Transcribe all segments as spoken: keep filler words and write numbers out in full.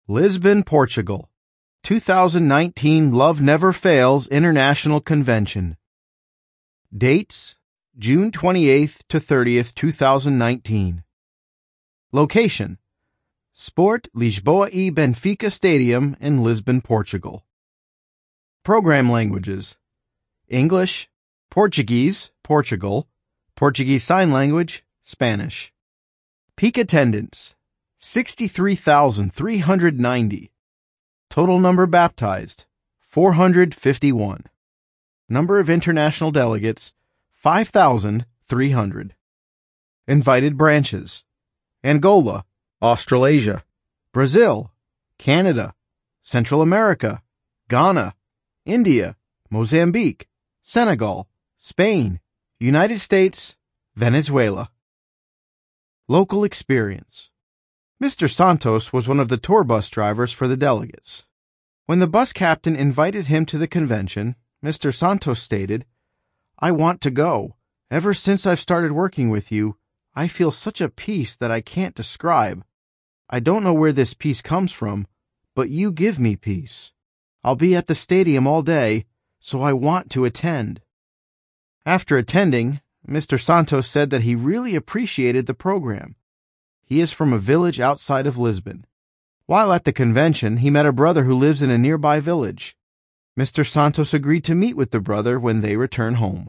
Lisbon, Portugal. two thousand nineteen Love Never Fails International Convention. Dates: June twenty-eighth to thirtieth, two thousand nineteen. Location: Sport Lisboa e Benfica Stadium in Lisbon, Portugal. Program languages: English, Portuguese, Portugal, Portuguese Sign Language, Spanish. Peak attendance: sixty-three thousand three hundred ninety. Total number baptized: four hundred fifty-one. Number of international delegates: five thousand three hundred. Invited branches: Angola, Australasia, Brazil, Canada, Central America, Ghana, India, Mozambique, Senegal, Spain, United States, Venezuela. Local experience: Mister Santos was one of the tour bus drivers for the delegates. When the bus captain invited him to the convention, Mister Santos stated, "I want to go. Ever since I've started working with you, I feel such a peace that I can't describe. I don't know where this peace comes from, but you give me peace. I'll be at the stadium all day, so I want to attend." After attending, Mister Santos said that he really appreciated the program. He is from a village outside of Lisbon. While at the convention, he met a brother who lives in a nearby village. Mister Santos agreed to meet with the brother when they return home.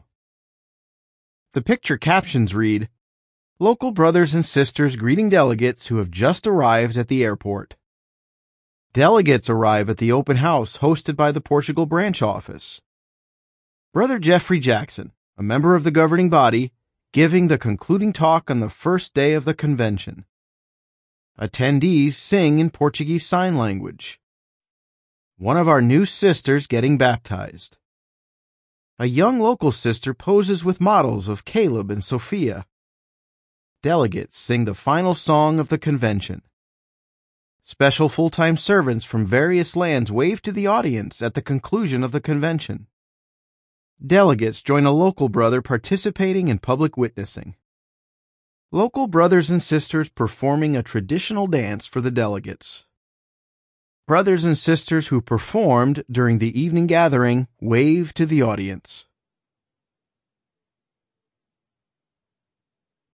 The picture captions read, "Local brothers and sisters greeting delegates who have just arrived at the airport." Delegates arrive at the open house hosted by the Portugal branch office. Brother Jeffrey Jackson, a member of the governing body, giving the concluding talk on the first day of the convention. Attendees sing in Portuguese Sign Language. One of our new sisters getting baptized. A young local sister poses with models of Caleb and Sophia. Delegates sing the final song of the convention. Special full-time servants from various lands wave to the audience at the conclusion of the convention. Delegates join a local brother participating in public witnessing. Local brothers and sisters performing a traditional dance for the delegates. Brothers and sisters who performed during the evening gathering wave to the audience.